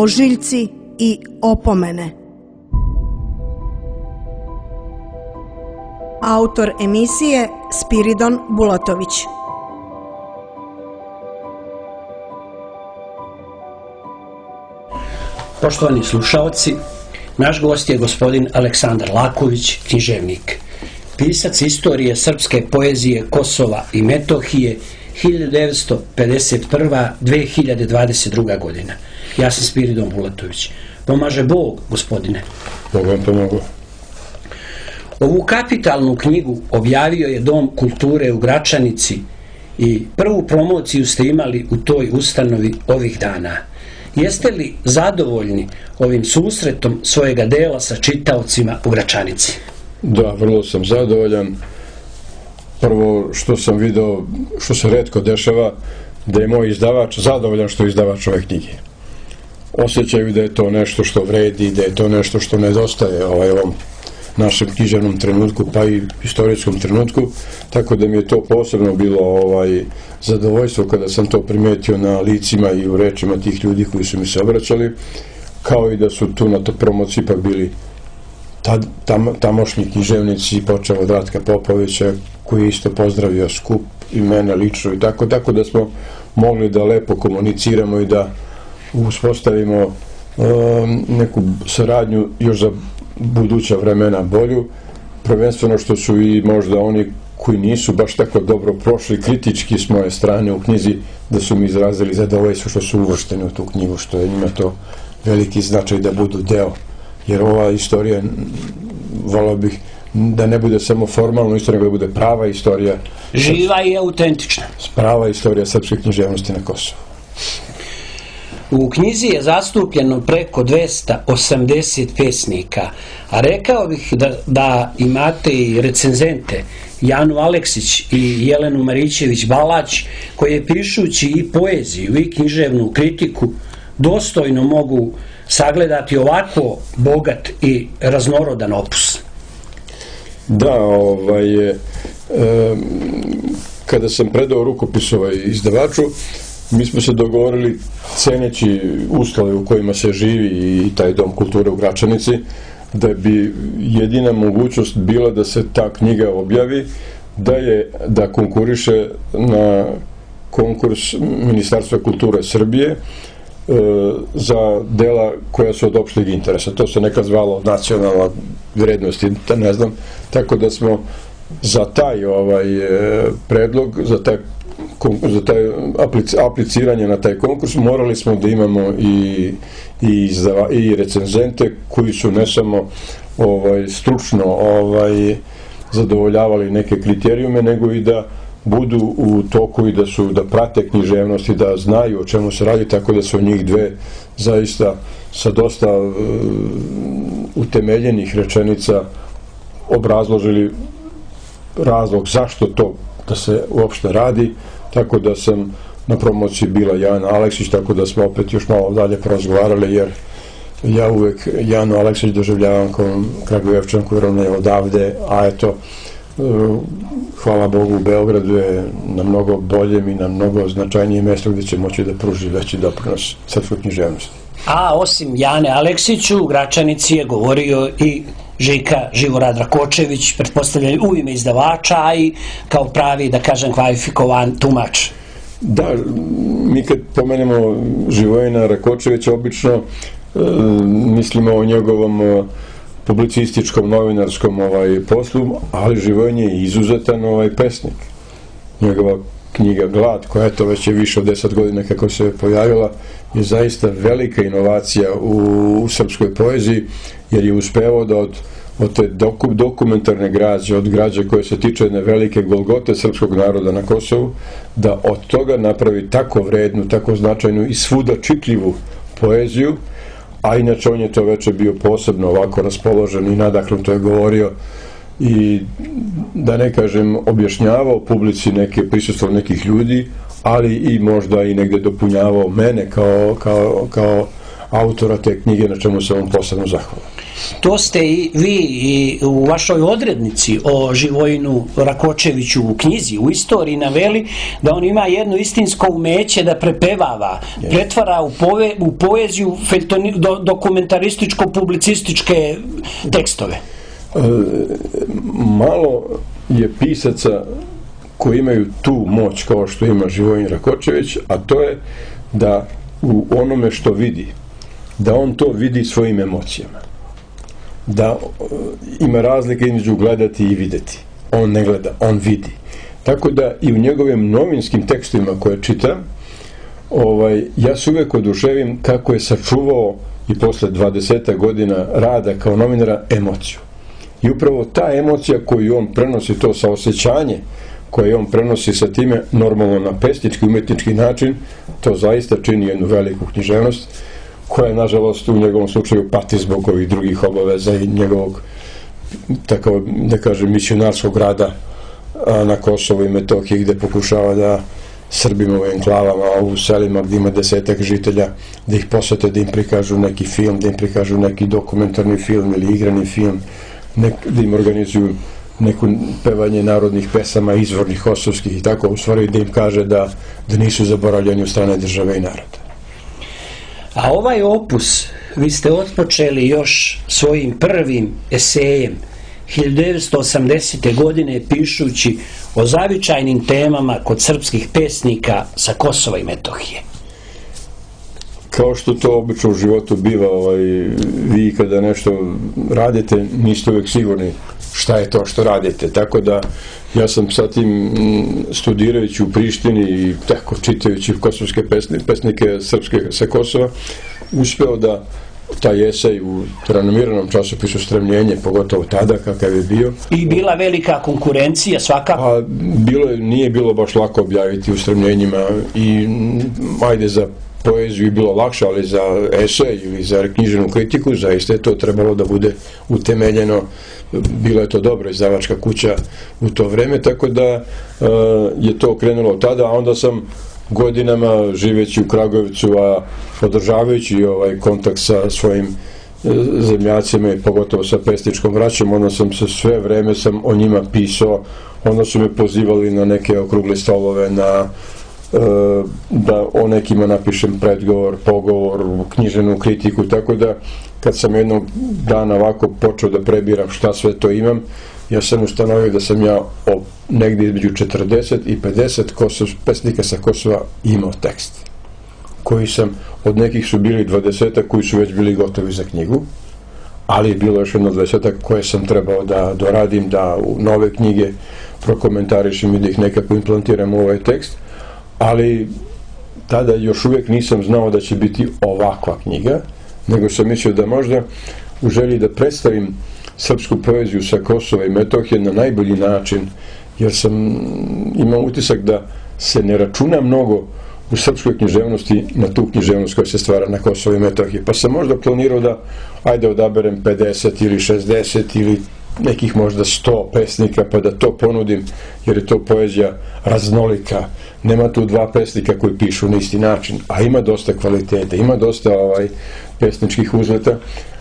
ožiljci i opomene. Autor emisije Spiridon Bulatović. Poštovani slušaoci, naš gost je gospodin Aleksandar Laković, književnik, pisac istorije srpske poezije Kosova i Metohije 1951-2022. godina. Ja sam Spiridon Bulatović. Pomaže Bog, gospodine. Bog vam pomogu. Ovu kapitalnu knjigu objavio je Dom kulture u Gračanici i prvu promociju ste imali u toj ustanovi ovih dana. Jeste li zadovoljni ovim susretom svojega dela sa čitaocima u Gračanici? Da, vrlo sam zadovoljan. Prvo što sam video, što se retko dešava, da je moj izdavač zadovoljan što je izdavač ove knjige. Osjećaju da je to nešto što vredi, da je to nešto što nedostaje ovom našem književnom trenutku, pa i istorijskom trenutku, tako da mi je to posebno bilo zadovoljstvo kada sam to primetio na licima i u rečima tih ljudi koji su mi se obraćali, kao i da su tu na to promociji ipak bili tamošnji književnici, počeo od Ratka Popovića, koji je isto pozdravio skup i mene lično i tako da smo mogli da lepo komuniciramo i da uspostavimo neku saradnju još za buduća vremena bolju, prvenstveno što su i možda oni koji nisu baš tako dobro prošli kritički s moje strane u knjizi, da su mi izrazili zadovoljstvo što su uvršteni u tu knjigu, što je njima to veliki značaj da budu deo, jer ova istorija, volao bih da ne bude samo formalna istorija, da bude prava istorija, živa i autentična, prava istorija srpske književnosti na Kosovu. U knjizi je zastupljeno preko 280 pesnika, a rekao bih da imate i recenzente, Janu Aleksić i Jelenu Marićević-Balać, koje pišući i poeziju i književnu kritiku dostojno mogu sagledati ovako bogat i raznorodan opus. Da, kada sam predao rukopis izdavaču, mi smo se dogovorili, ceneći uslove u kojima se živi i taj Dom kulture u Gračanici, da bi jedina mogućnost bila da se ta knjiga objavi, da konkuriše na konkurs Ministarstva kulture Srbije za dela koja su od opšteg interesa. To se nekad zvalo nacionalna vrednost, ne znam, tako da smo za taj predlog, za apliciranje na taj konkurs morali smo da imamo i recenzente koji su ne samo stručno zadovoljavali neke kriterijume, nego i da budu u toku i da prate književnost i da znaju o čemu se radi, tako da su njih dve zaista sa dosta utemeljenih rečenica obrazložili razlog zašto to da se uopšte radi, tako da sam na promociji bila Jana Aleksić, tako da smo opet još malo dalje porazgovarali, jer ja uvek Janu Aleksić doživljavam kao Kragujevčanku, jer ona je odavde, a eto, hvala Bogu, u Beogradu je na mnogo boljem i na mnogo značajnije mjesto gdje će moći da pruži veći doprinos srpskoj književnosti. A osim Jane Aleksiću, u Gračanici je govorio i Žika Živorad Rakočević, pretpostavljaju u ime izdavača, a i kao pravi, da kažem, kvalifikovan tumač. Da, mi kad pomenemo Živojina Rakočevića, obično mislimo o njegovom publicističkom, novinarskom poslu, ali Živojin je izuzetan pesnik. Njegova knjiga Glad, koja to već je više od 10 godina kako se pojavila, je zaista velika inovacija u srpskoj poeziji, jer je uspevao da od te dokumentarne građe, od građe koje se tiče jedne velike golgote srpskog naroda na Kosovu, da od toga napravi tako vrednu, tako značajnu i svuda čitljivu poeziju, a inače on je to veče bio posebno ovako raspoložen i nadahnuto je govorio i, da ne kažem, objašnjavao publici prisustvo nekih ljudi, ali i možda i negde dopunjavao mene kao autora te knjige, na čemu sam vam posebno zahvalan. To ste i vi i u vašoj odrednici o Živojinu Rakočeviću u knjizi, u istoriji naveli da on ima jedno istinsko umeće da prepevava, pretvara u poeziju dokumentarističko-publicističke tekstove. Malo je pisaca koji imaju tu moć kao što ima Živojin Rakočević, a to je da u onome što vidi, da on to vidi svojim emocijama. Da ima razlike između gledati i videti. On ne gleda, on vidi. Tako da i u njegovim novinskim tekstovima koje čitam, ja se uvek oduševim kako je sačuvao i posle 20 godina rada kao novinara emociju. I upravo ta emocija koju on prenosi, to saosećanje koje on prenosi sa time normalno na pesnički, umetnički način, to zaista čini jednu veliku književnost koja, nažalost, u njegovom slučaju pati zbog ovih drugih obaveza i njegovog, tako da kažem, misionarskog rada na Kosovu i Metohiji, gde pokušava da Srbima u enklavama, u selima gdje ima 10-ak žitelja, da ih posete, da im prikažu neki film, da im prikažu neki dokumentarni film ili igrani film, da im organizuju neko pevanje narodnih pesama, izvornih kosovskih i tako, u stvari da im kaže da nisu zaboravljeni u strane države i naroda. A ovaj opus vi ste otpočeli još svojim prvim esejem 1980. godine pišući o zavičajnim temama kod srpskih pesnika sa Kosova i Metohije. Kao što to obično u životu biva, vi kada nešto radite niste uvijek sigurni šta je to što radite, tako da ja sam sa tim studirajući u Prištini i tako čitajući kosovske pesnike srpske sa Kosova uspeo da taj esej u renomiranom časopisu Stremljenje, pogotovo tada kakav je bio. I bila velika konkurencija svakako? A nije bilo baš lako objaviti u Stremljenjima i ajde za poeziju je bilo lakše, ali za esej ili za književnu kritiku zaista je to trebalo da bude utemeljeno. Bilo je to dobro, izdavačka kuća u to vreme, tako da je to krenulo tada, a onda sam godinama živeći u Kragujevcu, a podržavajući kontakt sa svojim zemljacima i pogotovo sa pesničkom braćom, onda sam se sve vreme o njima pisao, onda su me pozivali na neke okrugle stolove, da o nekima napišem predgovor, pogovor, književnu kritiku, tako da kad sam jednog dana ovako počeo da prebiram šta sve to imam, ja sam ustanovio da sam ja negdje između 40 i 50 pesnika sa Kosova imao tekst, koji sam, od nekih su bili 20 koji su već bili gotovi za knjigu, ali je bilo još jedno 20 koje sam trebao da doradim, da u nove knjige prokomentarišem i da ih nekako implantiram u ovaj tekst, ali tada još uvijek nisam znao da će biti ovakva knjiga, nego sam mislio da možda u želji da predstavim srpsku poeziju sa Kosova i Metohije na najbolji način, jer sam imao utisak da se ne računa mnogo u srpskoj književnosti na tu književnost koja se stvara na Kosovo i Metohiji. Pa sam možda planirao da odaberem 50 ili 60 ili nekih možda 100 pesnika pa da to ponudim, jer je to poezija raznolika. Nema tu dva pesnika koji pišu na isti način, a ima dosta kvaliteta, ima dosta pesničkih uzleta,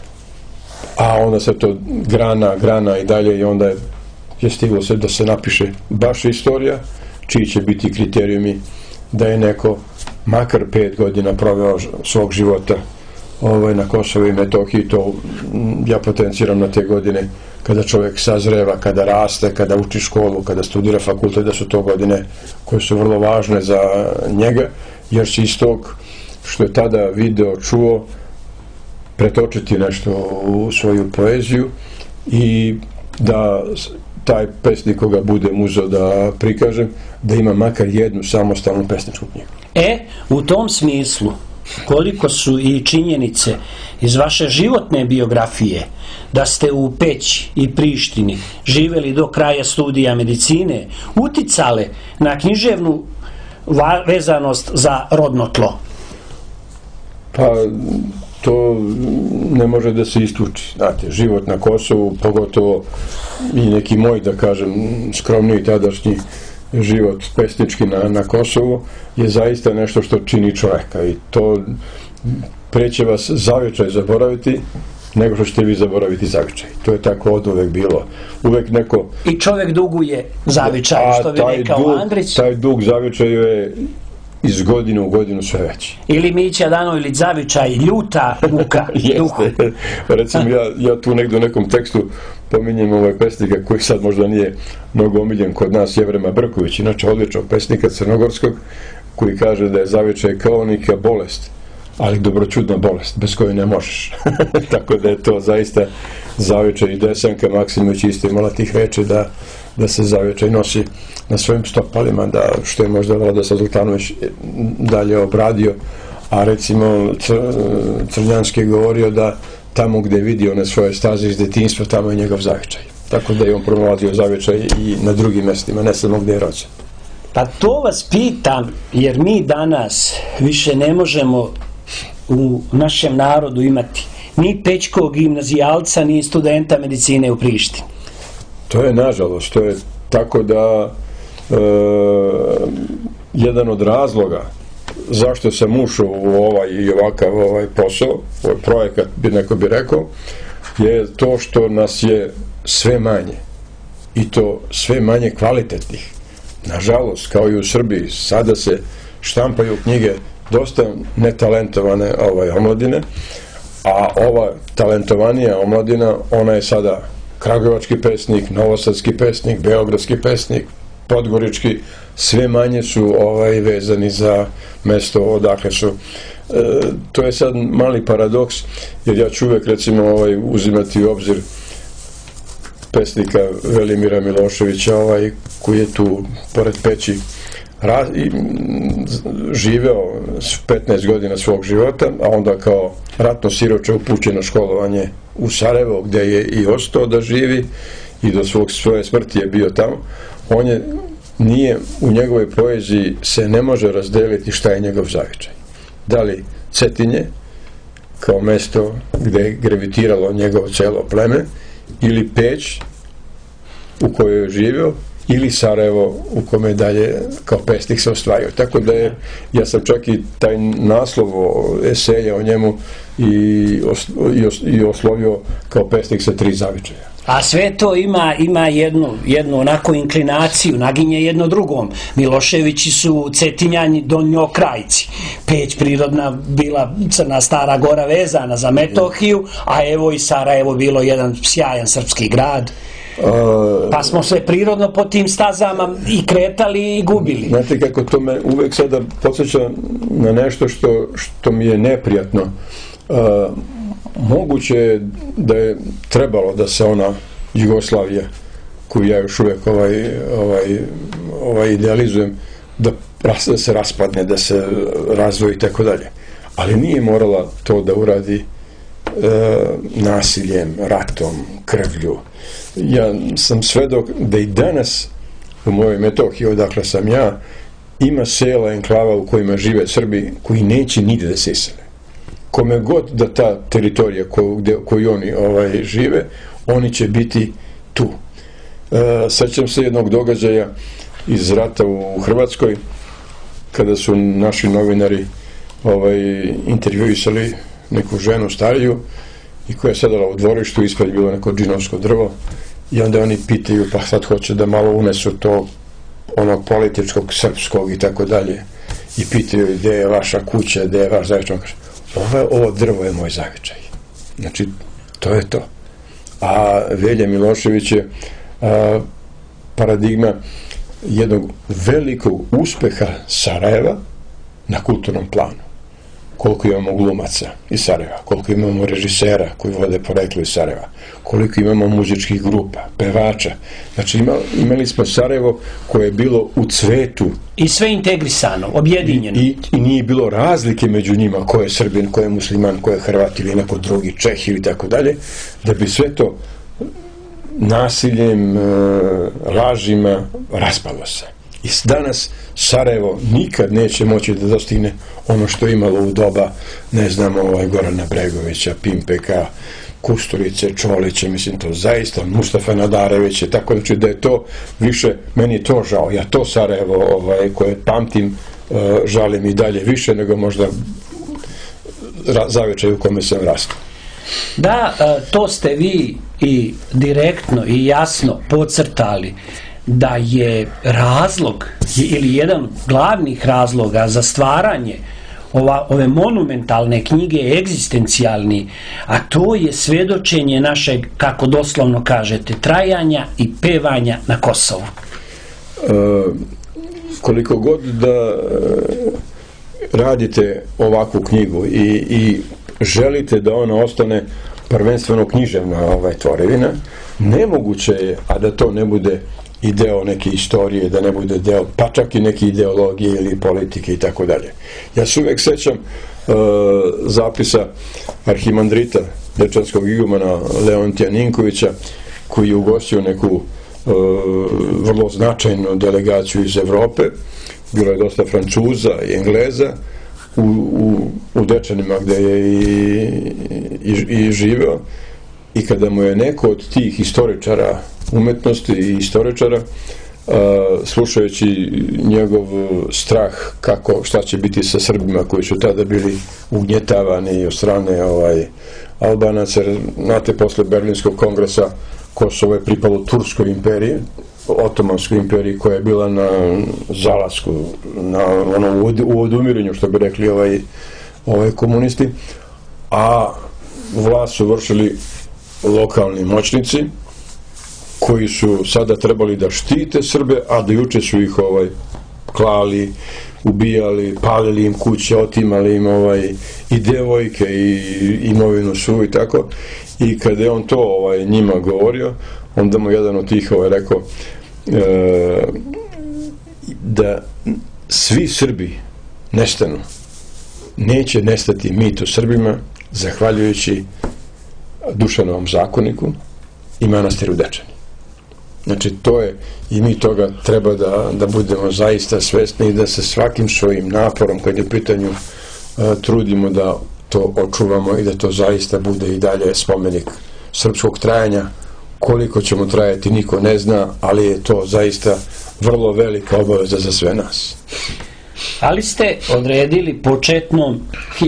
a onda se to grana i dalje i onda je stiglo se da se napiše baš istorija, čiji će biti kriterijumi da je neko makar 5 godina proveo svog života na Kosovu i Metohiji. To ja potenciram na te godine kada čovjek sazreva, kada raste, kada uči školu, kada studira fakultet, da su to godine koje su vrlo važne za njega, jer će iz tog što je tada video, čuo, pretočiti nešto u svoju poeziju i da taj pesnik koga budem uzeo da prikažem, da ima makar jednu samostalnu pesničku knjigu. U tom smislu, koliko su i činjenice iz vaše životne biografije da ste u Peći i Prištini živeli do kraja studija medicine, uticale na književnu vezanost za rodno tlo? Pa to ne može da se isključi. Znate, život na Kosovu, pogotovo i neki moj, da kažem, skromniji tadašnji život pesnički na Kosovu, je zaista nešto što čini čoveka i to pre će vas zavičaj zaboraviti nego što ćete vi zaboraviti zavičaj. To je tako od uvek bilo. Uvek neko... I čovjek duguje zavičaj, što bi rekao Andrić. Taj dug zavičaju je iz godine u godinu sve veći. Ili Mića Danojlić zavičaj, ljuta muka. Jeste. Recimo, ja tu negdje u nekom tekstu pominjem pesnika koji sad možda nije mnogo omiljen kod nas, Jevrema Brković, inače odličnog pesnika crnogorskog, koji kaže da je zavičaj kao neka bolest, ali dobroćudna bolest, bez koje ne možeš. Tako da je to zaista zavičaj. I Desanka Maksimović isto imala tih reči da se zavičaj nosi na svojim stopalima, da što je možda Vlada Zlutanović dalje obradio, a recimo Crnjanski je govorio da tamo gde je vidio na svoje staze iz detinjstva, tamo je njegov zavičaj. Tako da je on pronalazio zavičaj i na drugim mestima, ne samo gde je rođen. Pa to vas pitam, jer mi danas više ne možemo u našem narodu imati ni pećkog gimnazijalca, ni studenta medicine u Prištini. To je nažalost, to je tako da jedan od razloga zašto sam ušao u ovaj i ovakav posao, ovaj projekat bi neko bi rekao, je to što nas je sve manje i to sve manje kvalitetnih. Nažalost, kao i u Srbiji, sada se štampaju knjige dosta netalentovane omladine, a ova talentovanija omladina, ona je sada kragujevački pesnik, novosadski pesnik, beogradski pesnik, podgorički, sve manje su vezani za mesto odakle su. To je sad mali paradoks, jer ja ću uvek recimo uzimati u obzir pesnika Velimira Miloševića, koji je tu pored Peći živeo 15 godina svog života, a onda kao ratno siroče upućen na školovanje u Sarajevo, gde je i ostao da živi i do svoje smrti je bio tamo. On je nije, u njegovoj poeziji se ne može razdeliti šta je njegov zavičaj. Da li Cetinje, kao mesto gde je gravitiralo njegovo celo pleme, ili Peć, u kojoj je živio, ili Sarajevo, u kome dalje kao pesnik se ostvario. Tako da ja sam čak i taj naslov eseja o njemu i oslovio kao pesnik sa 3 zavičaja. A sve to ima jednu onako inklinaciju, naginje jedno drugom. Miloševići su Cetinjani donjokrajci. Peć prirodna bila Crna Stara Gora vezana za Metohiju, a evo i Sarajevo bilo jedan sjajan srpski grad. Pa smo se prirodno po tim stazama i kretali i gubili. Znate kako to me uvek sada podsjeća na nešto što mi je neprijatno. Moguće je da je trebalo da se ona Jugoslavija, koju ja još uvek idealizujem, da se raspadne, da se razvoji i tako dalje. Ali nije morala to da uradi nasiljem, ratom, krvlju. Ja sam svedok da i danas u mojoj Metohiji, odakle sam ja, ima sela, enklava u kojima žive Srbi koji neće nigde da se isele. Kome god da ta teritorija koju oni žive, oni će biti tu. Sećam se jednog događaja iz rata u Hrvatskoj, kada su naši novinari intervjuisali neku ženu stariju i koja je sedala u dvorištu, ispred bilo neko džinovsko drvo, i onda oni pitaju, pa sad hoće da malo unesu to onog političkog, srpskog i tako dalje, i pitaju gde je vaša kuća, gde je vaš zavičaj. Ovo drvo je moj zavičaj. Znači, to je to. A Velja Milošević je paradigma jednog velikog uspeha Sarajeva na kulturnom planu. Koliko imamo glumaca iz Sarajeva, koliko imamo režisera koji vode poreklo iz Sarajeva, koliko imamo muzičkih grupa, pevača. Znači imali smo Sarajevo koje je bilo u cvetu. I sve integrisano, objedinjeno. I nije bilo razlike među njima, ko je Srbin, ko je musliman, ko je Hrvat ili neko drugi, Čeh ili tako dalje, da bi sve to nasiljem, lažima raspalo se. I danas Sarajevo nikad neće moći da dostigne ono što je imalo u doba, ne znam, Gorana Bregovića, Pimpeka, Kusturice, Čolića, mislim to zaista, Mustafa Nadarevića, tako znači da je to više, meni je to žao, ja to Sarajevo koje pamtim, žalim i dalje više nego možda zavičaj u kome sam rastao. Da, to ste vi i direktno i jasno podcrtali, da je razlog ili jedan od glavnih razloga za stvaranje ove monumentalne knjige egzistencijalni, a to je svedočenje našeg, kako doslovno kažete, trajanja i pevanja na Kosovu. Koliko god da radite ovakvu knjigu i želite da ona ostane prvenstveno književna tvorevina, nemoguće je, a da to ne bude i deo neke istorije, da ne bude deo pa čak i neke ideologije ili politike i tako dalje. Ja se uvek sećam zapisa arhimandrita dečanskog igumana Leontija Ninkovića, koji je ugostio neku vrlo značajnu delegaciju iz Evrope. Bilo je dosta Francuza i Engleza u Dečanima, gde je i živeo, i kada mu je neko od tih istoričara umetnosti i istoričara, slušajući njegov strah šta će biti sa Srbima koji su tada bili ugnjetavani od strane Albanaca, znate, posle Berlinskog kongresa Kosovo je pripalo Turskoj imperiji, Otomanskoj imperiji, koja je bila na zalasku, u odumiranju, što bi rekli komunisti, a vlast su vršili lokalni moćnici koji su sada trebali da štite Srbe, a do juče su ih klali, ubijali, palili im kuće, otimali im i devojke i imovinu svu i tako. I kada je on to njima govorio, onda mu jedan od tih rekao da svi Srbi nestanu. Neće nestati mit o Srbima zahvaljujući Dušanovom zakoniku i manastiru Dečani. Znači, to je, i mi toga treba da budemo zaista svesni i da se svakim svojim naporom, kad je u pitanju, trudimo da to očuvamo i da to zaista bude i dalje spomenik srpskog trajanja. Koliko ćemo trajati, niko ne zna, ali je to zaista vrlo velika obaveza za sve nas. Ali ste odredili početnom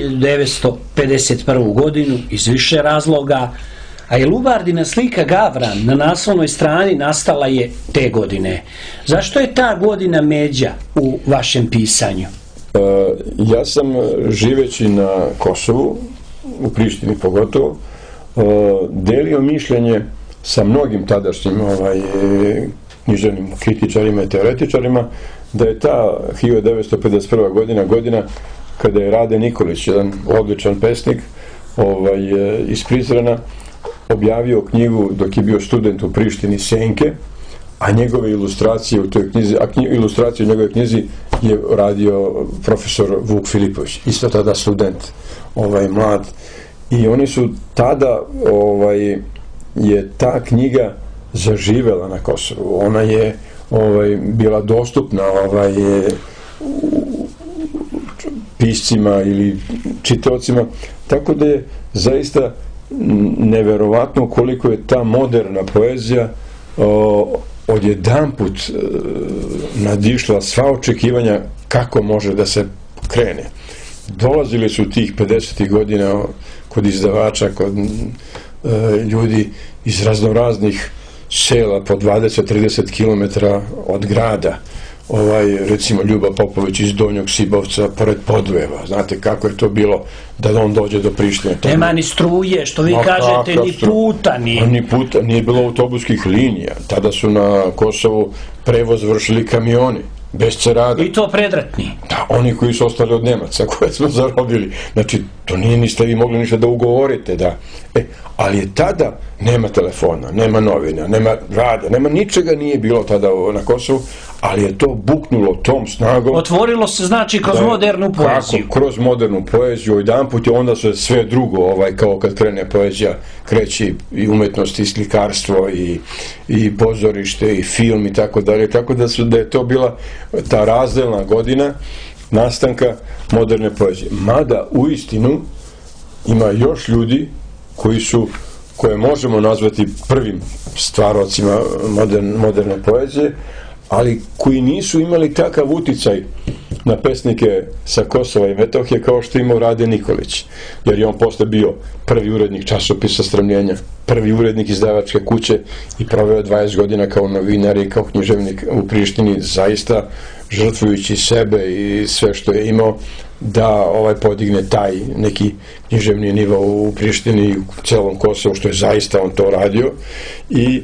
1951. godinu iz više razloga, a i Lubardina slika Gavran na naslovnoj strani nastala je te godine. Zašto je ta godina međa u vašem pisanju? Ja sam, živeći na Kosovu, u Prištini pogotovo, delio mišljenje sa mnogim tadašnjim književnim kritičarima i teoretičarima, da je ta 1951. godina kada je Rade Nikolić, jedan odličan pesnik iz Prizrena, objavio knjigu dok je bio student u Prištini, Senke, a njegove ilustracije u toj knjizi, ilustraciju u njegove knjizi je radio profesor Vuk Filipović, isto tada student, mlad. I oni su tada, je ta knjiga zaživela na Kosovu. Ona je bila dostupna piscima ili čitaocima, tako da je zaista neverovatno koliko je ta moderna poezija odjedanput nadišla sva očekivanja kako može da se krene. Dolazili su tih 50. godina kod izdavača, kod ljudi iz raznoraznih sela po 20-30 km od grada. Recimo Ljuba Popović iz Donjog Sibovca pored Podujeva. Znate kako je to bilo da on dođe do Prištine. Nema ni struje, što vi kažete, ni puta nije. Ni puta, nije bilo autobuskih linija. Tada su na Kosovu prevoz vršili kamioni, bez cerada. I to predratni. Da, oni koji su ostali od Nemaca, koje smo zarobili. Znači, to niste vi mogli ništa da ugovorite, da. Ali je tada, nema telefona, nema novina, nema rada, nema ničega nije bilo tada na Kosovu, ali je to buknulo tom snagom. Otvorilo se, znači, kroz modernu poeziju. Kako? Kroz modernu poeziju, jedan put je onda se sve drugo, kao kad krene poezija, kreće i umetnost, i slikarstvo, i pozorište, i film, i tako dalje, tako da je to bila ta razdelna godina nastanka moderne poezije. Mada, u istinu, ima još ljudi koje možemo nazvati prvim stvarocima moderne poezije, ali koji nisu imali takav uticaj na pesnike sa Kosova i Metohije kao što imao Rade Nikolić, jer je on posle bio prvi urednik časopisa Stremljenja, prvi urednik izdavačke kuće i proveo 20 godina kao novinar i kao književnik u Prištini, zaista žrtvujući sebe i sve što je imao da podigne taj neki književni nivo u Prištini i u celom Kosovu, što je zaista on to radio. I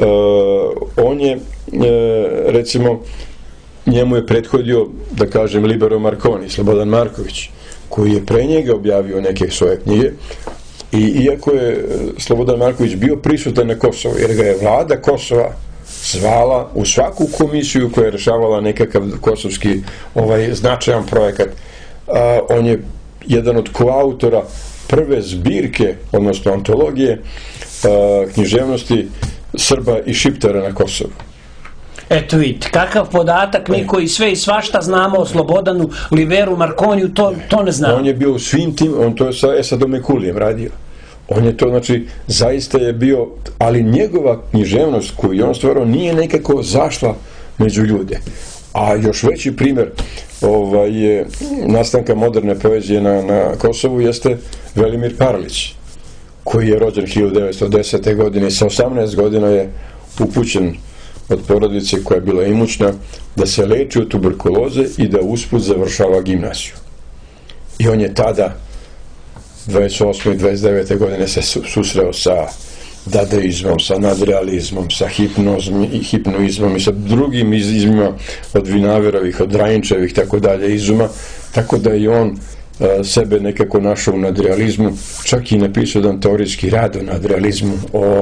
on je recimo, njemu je prethodio, da kažem, Libero Marconi, Slobodan Marković, koji je pre njega objavio neke svoje knjige. I iako je Slobodan Marković bio prisutan na Kosovu, jer ga je vlada Kosova zvala u svaku komisiju koja je rešavala nekakav kosovski značajan projekat, on je jedan od koautora prve zbirke, odnosno antologije književnosti Srba i Šiptara na Kosovu. Eto vidite, kakav podatak, mi koji sve i svašta znamo o Slobodanu Liberu Marconiju, to ne znamo. On je bio u svim tim, on to je sa Esadom Ekulijem radio. On je to, znači, zaista je bio, ali njegova književnost koju je on stvarao nije nekako zašla među ljude. A još veći primjer nastanka moderne poezije na Kosovu jeste Velimir Parlić, koji je rođen 1910. godine i sa 18 godina je upućen od porodice koja je bila imućna da se leči od tuberkuloze i da usput završava gimnaziju. I on je tada 28. i 29. godine se susreo sa dadaizmom, sa nadrealizmom, sa hipnoizmom i sa drugim izmima od Vinaverovih, od Rajinčevih, tako dalje izuma, tako da je on sebe nekako našao u nadrealizmu, čak i napisao jedan teorijski rad o nadrealizmu,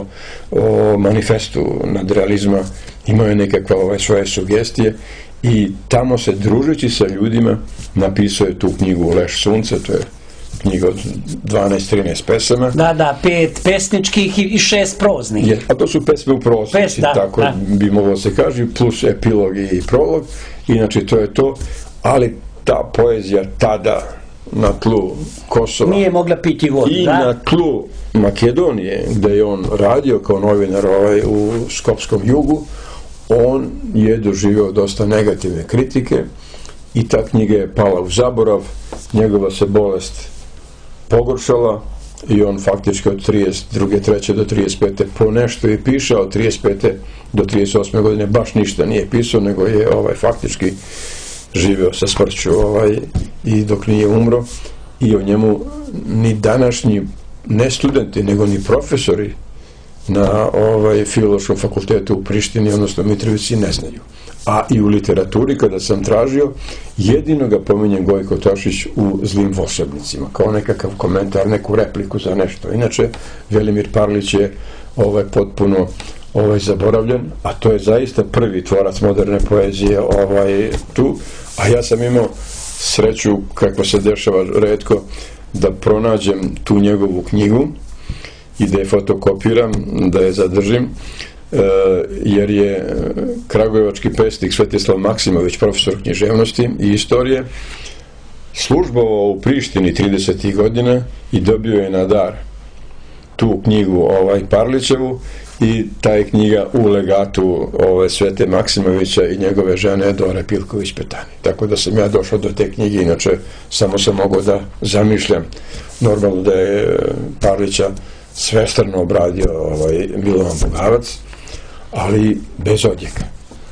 o manifestu nadrealizma, imao je nekakve svoje sugestije i tamo se, družeći sa ljudima, napisao je tu knjigu Leš sunce, to je knjiga od 12-13 pesama. Da, 5 pesničkih i 6 proznih. A to su pesme u prosnici, tako bi moglo se kaži, plus epilog i prolog. Inače, to je to, ali ta poezija tada na tlu Kosova nije mogla piti vodu, i na tlu Makedonije, gde je on radio kao novinar u Skopskom jugu, on je doživio dosta negativne kritike i ta knjiga je pala u zaborav, njegova se bolest pogoršala i on faktički od 32. 3. do 35. po nešto je pišao, od 35. do 38. godine baš ništa nije pisao, nego je faktički živeo sa smrću i dok nije umro, i o njemu ni današnji ne studenti, nego ni profesori na Filološkom fakultetu u Prištini, odnosno Mitrovici, ne znaju. A i u literaturi, kada sam tražio, jedino ga pominjem Gojko Tošić u Zlim volšebnicima, kao nekakav komentar, neku repliku za nešto. Inače, Velimir Parlić je potpuno zaboravljen, a to je zaista prvi tvorac moderne poezije tu, a ja sam imao sreću, kako se dešava retko, da pronađem tu njegovu knjigu i da je fotokopiram, da je zadržim, jer je kragujevački pesnik Svetislav Maksimović, profesor književnosti i istorije, službovao u Prištini 30. godina i dobio je na dar tu knjigu Parlićevu, i ta je knjiga u legatu Svete Maksimovića i njegove žene Dore Pilković-Petani. Tako da sam ja došao do te knjige, inače samo sam mogao da zamišljam. Normalno da je Parlića svestrano obradio Milovan Bogavac, ali bez odjeka.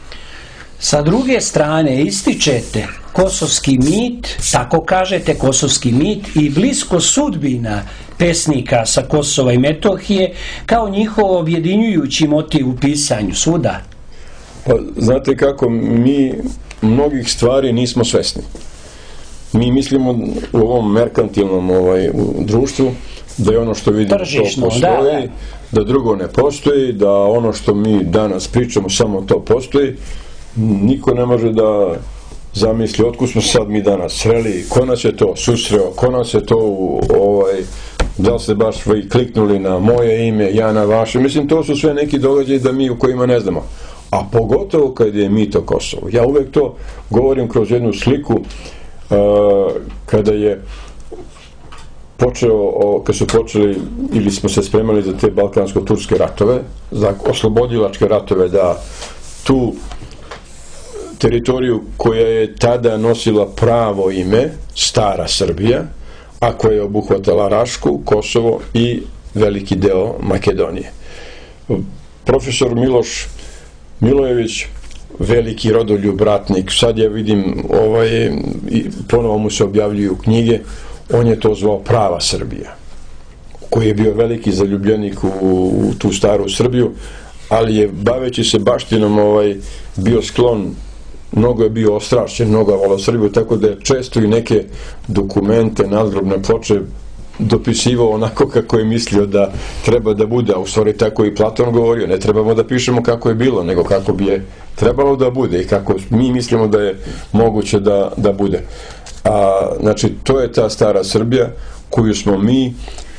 Sa druge strane ističete kosovski mit, tako kažete, kosovski mit i blisko sudbina pesnika sa Kosova i Metohije kao njihov objedinjujući motiv u pisanju svuda. Pa, znate kako, mi mnogih stvari nismo svesni. Mi mislimo u ovom merkantilnom društvu da je ono što vidimo to postoji, da drugo ne postoji, da ono što mi danas pričamo samo to postoji. Niko ne može da zamisli otkud smo sad mi danas sreli, ko nas je to susreo, ko nas je to da li ste baš vi kliknuli na moje ime, ja na vaše. Mislim, to su sve neki događaji da mi u kojima ne znamo. A pogotovo kad je mit o Kosovu. Ja uvek to govorim kroz jednu sliku kada je kad su počeli ili smo se spremali za te balkansko-turske ratove, za oslobodilačke ratove, da teritoriju koja je tada nosila pravo ime Stara Srbija, a koja je obuhvatala Rašku, Kosovo i veliki deo Makedonije. Profesor Miloš Milojević, veliki rodoljub, ratnik, sad ja vidim ponovo mu se objavljuju knjige, on je to zvao Prava Srbija, koji je bio veliki zaljubljenik u tu staru Srbiju, ali je, baveći se baštinom, bio sklon, mnogo je bio ostrašćen, mnogo je volao Srbiju, tako da je često i neke dokumente, nadgrobne ploče dopisivao onako kako je mislio da treba da bude, a u stvari tako i Platon govorio, ne trebamo da pišemo kako je bilo, nego kako bi je trebalo da bude i kako mi mislimo da je moguće da bude. Znači, to je ta stara Srbija koju smo mi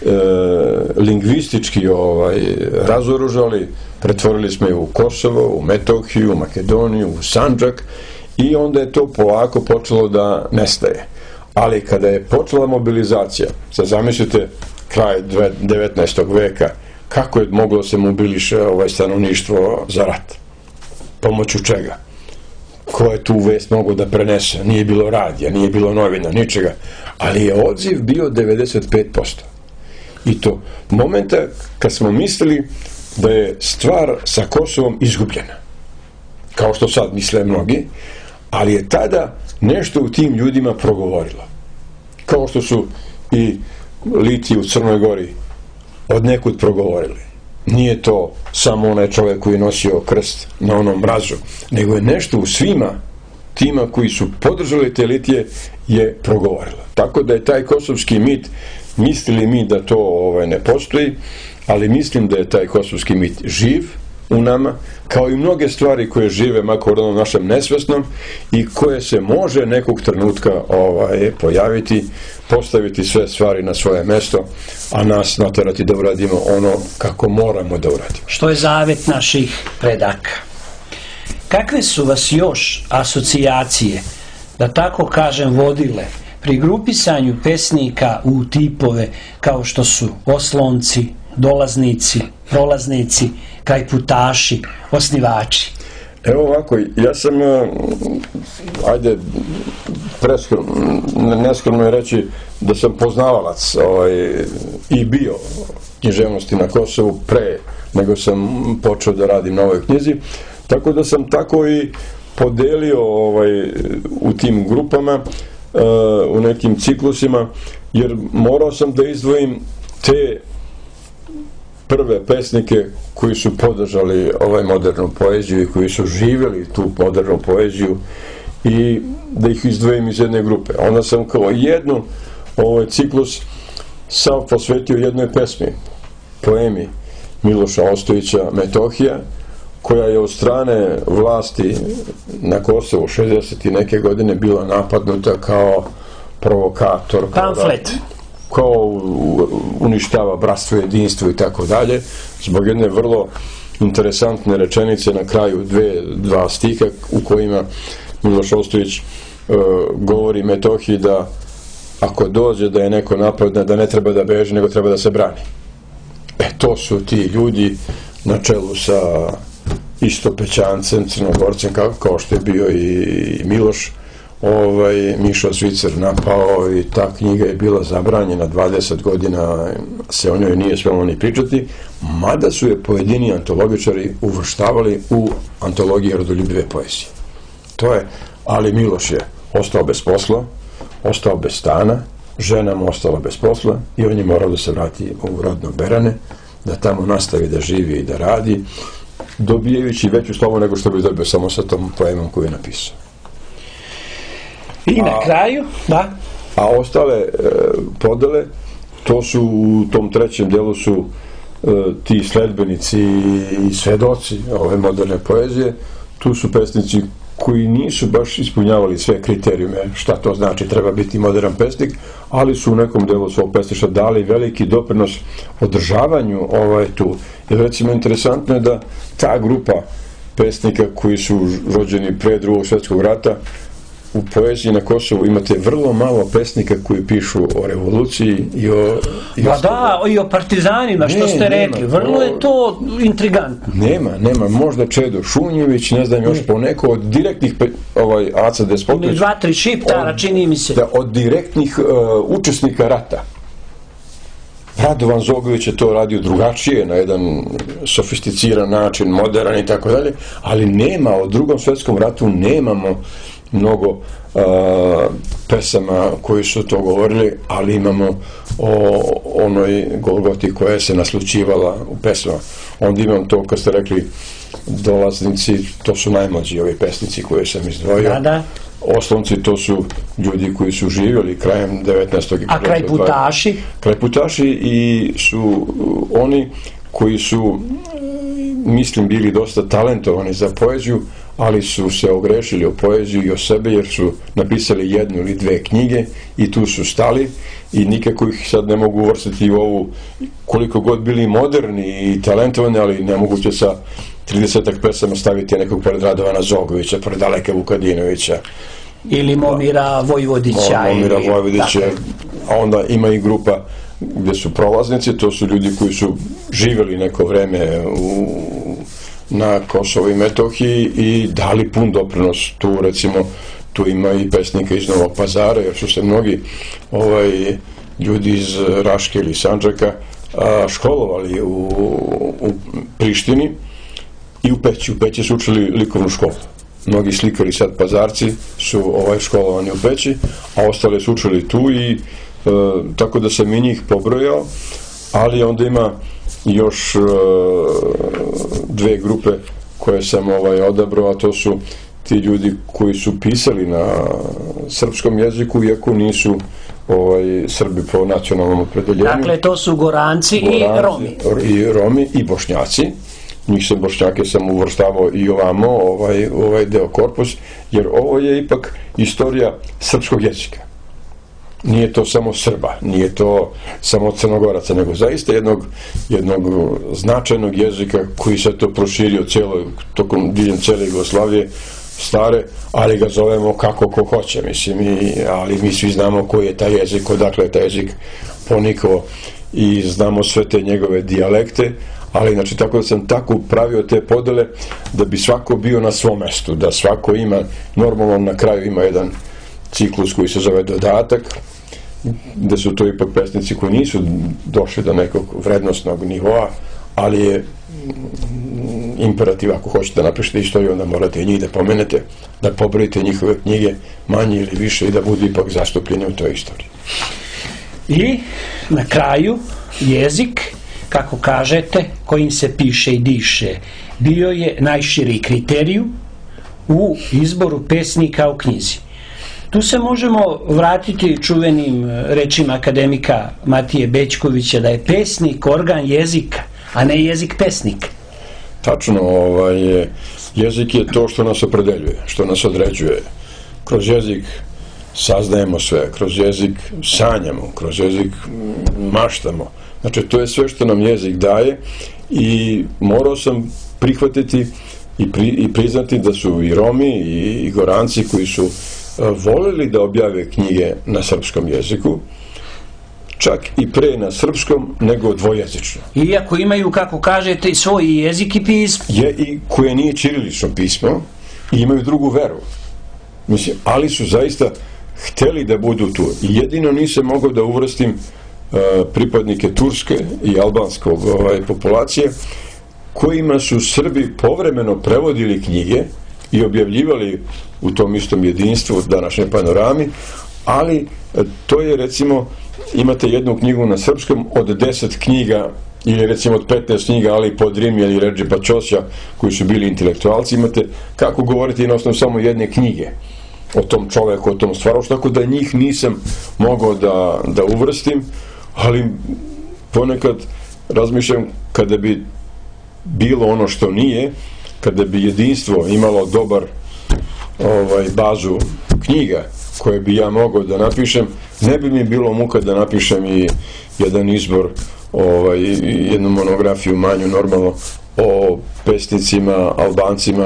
lingvistički razoružali, pretvorili smo je u Kosovo, u Metohiju, u Makedoniju, u Sandžak, i onda je to polako počelo da nestaje. Ali kada je počela mobilizacija, sad zamislite kraj 19. veka, kako je moglo se mobiliše stanovništvo za rat? Pomoću čega? Ko je tu vest mogao da prenese? Nije bilo radija, nije bilo novina, ničega. Ali je odziv bio 95%. I to momenta kad smo mislili da je stvar sa Kosovom izgubljena. Kao što sad misle mnogi, ali je tada nešto u tim ljudima progovorilo. Kao što su i Liti u Crnoj Gori od nekud progovorili. Nije to samo onaj čovjek koji je nosio krst na onom mrazu, nego je nešto u svima tima koji su podržali te Litije je progovorilo. Tako da je taj kosovski mit, mislili mi da to ne postoji, ali mislim da je taj kosovski mit živ u nama, kao i mnoge stvari koje žive, makar u našem nesvesnom, i koje se može nekog trenutka pojaviti, postaviti sve stvari na svoje mesto, a nas naterati da uradimo ono kako moramo da uradimo. Što je zavet naših predaka? Kakve su vas još asocijacije, da tako kažem, vodile pri grupisanju pesnika u tipove kao što su oslonci, dolaznici, prolaznici, krajputaši, osnivači? Evo ovako, ja sam, neskromno je reći da sam poznavalac i bio književnosti na Kosovu pre nego sam počeo da radim na ovoj knjizi, tako da sam tako i podelio u tim grupama, u nekim ciklusima, jer morao sam da izdvojim te prve pesnike koji su podržali modernu poeziju i koji su živjeli tu modernu poeziju, i da ih izdvojim iz jedne grupe. Onda sam kao jednu ciklus sam posvetio jednoj pesmi, poemi Miloša Ostojića Metohija, koja je od strane vlasti na Kosovu 60. i neke godine bila napadnuta kao provokator, pamflet, kao uništava bratstvo, jedinstvo i tako dalje, zbog jedne vrlo interesantne rečenice na kraju dva stiha u kojima Miloš Ostojić govori Metohiji da ako dođe da je neko napadne, da ne treba da beži, nego treba da se brani. To su ti ljudi na čelu sa istopećancem, crnogorcem, kao što je bio i Miloš, Mišo Zvicer napao, i ta knjiga je bila zabranjena 20 godina, se o njoj nije smelo ni pričati, mada su je pojedini antologičari uvrštavali u antologije rodoljubive poezije. To je, ali Miloš je ostao bez posla, ostao bez stana, žena mu ostala bez posla i on je morao da se vrati u rodno Berane, da tamo nastavi da živi i da radi, dobijajući veću slovu nego što bi dobio samo sa tom poemom koju je napisao. I na kraju, da. A ostale podele, to su u tom trećem delu su ti sledbenici i svedoci ove moderne poezije. Tu su pesnici koji nisu baš ispunjavali sve kriterijume šta to znači treba biti modern pesnik, ali su u nekom delu svog pesništva dali veliki doprinos održavanju tu. Jer recimo interesantno je da ta grupa pesnika koji su rođeni pre Drugog svjetskog rata u poeziji na Kosovu imate vrlo malo pesnika koji pišu o revoluciji i o partizanima, što ste rekli. Vrlo je to intrigantno. Nema. Možda Čedo Šunjević, ne znam još po neko od direktnih Aca Despotović. 2-3 Šiptara, čini mi se. Od direktnih učesnika rata. Radovan Zogović je to radio drugačije, na jedan sofisticiran način, modern i tako dalje, ali nema, o Drugom svjetskom ratu nemamo mnogo pesama koji su to govorili, ali imamo o onoj Golgoti koja se naslučivala u pesmama. Onda imam to, kad ste rekli dolaznici, to su najmlađi ovi pesnici koje sam izdvojio. Da. Oslonci, to su ljudi koji su živjeli krajem 19. A krajputaši? Krajputaši i su oni koji su, mislim, bili dosta talentovani za poeziju, ali su se ogrešili o poeziju i o sebe, jer su napisali 1 ili 2 knjige i tu su stali i nikako ih sad ne mogu uvrstiti u ovu, koliko god bili moderni i talentovani, ali nemoguće sa 30 pesama staviti nekog pored Radovana Zogovića, pored Aleke Vukadinovića. Ili Momira Vojvodića. A onda ima i grupa gdje su prolaznici, to su ljudi koji su živjeli neko vreme na Kosovo i Metohiji i dali pun doprinos. Tu recimo, tu ima i pesnika iz Novog Pazara, jer su se mnogi ljudi iz Raške ili Sandžaka školovali u Prištini i u Peći. U Peći su učili likovnu školu. Mnogi slikari sad Pazarci su školovani u Peći, a ostale su učili tu i tako da sam i njih pobrojao, ali onda ima još 2 grupe koje sam odabrao, a to su ti ljudi koji su pisali na srpskom jeziku, iako nisu Srbi po nacionalnom opredeljenju. Dakle, to su Goranci i Romi. I Romi i Bošnjaci. Bošnjake sam uvrštavao i ovamo, ovaj deo korpus, jer ovo je ipak istorija srpskog jezika. Nije to samo Srba, nije to samo Crnogoraca, nego zaista jednog značajnog jezika koji se to proširio tokom diljem cijele Jugoslavije stare, ali ga zovemo kako ko hoće, mislim, ali mi svi znamo koji je taj jezik, odakle je taj jezik ponikao i znamo sve te njegove dijalekte, ali znači tako da sam tako pravio te podele da bi svako bio na svom mestu, da svako ima, normalno na kraju ima jedan ciklus koji se zove dodatak, da su to ipak pesnici koji nisu došli do nekog vrednostnog nivoa, ali je imperativ, ako hoćete da napišete istoriju, onda morate i njih da pomenete, da pobrojite njihove knjige manje ili više i da budu ipak zastupljeni u toj istoriji. I na kraju jezik, kako kažete, kojim se piše i diše, bio je najširi kriterij u izboru pesnika u knjizi. Tu se možemo vratiti čuvenim rečima akademika Matije Bećkovića da je pesnik organ jezika, a ne jezik pesnik. Tačno, jezik je to što nas opredeljuje, što nas određuje. Kroz jezik saznajemo sve, kroz jezik sanjamo, kroz jezik maštamo. Znači, to je sve što nam jezik daje i morao sam prihvatiti i priznati da su i Romi i Goranci koji su voleli da objave knjige na srpskom jeziku, čak i pre na srpskom nego dvojezično. Iako imaju, kako kažete, i svoj jezik i pismo. I koje nije ćirilično pismo i imaju drugu veru. Mislim, ali su zaista hteli da budu tu. I jedino nisam mogao da uvrstim pripadnike turske i albanskog populacije kojima su Srbi povremeno prevodili knjige i objavljivali u tom istom jedinstvu današnje Panorami, ali to je, recimo, imate jednu knjigu na srpskom od 10 knjiga ili recimo od 15 knjiga Ali Podrimja ili Redžipa Ćosija koji su bili intelektualci, imate kako govoriti na osnovu samo jedne knjige o tom čoveku, o tom stvaru, tako da njih nisam mogao da uvrstim, ali ponekad razmišljam kada bi bilo ono što nije, kada bi jedinstvo imalo dobar bazu knjiga koje bi ja mogao da napišem, ne bi mi bilo muka da napišem i jedan izbor, jednu monografiju manju normalno o pesnicima, Albancima,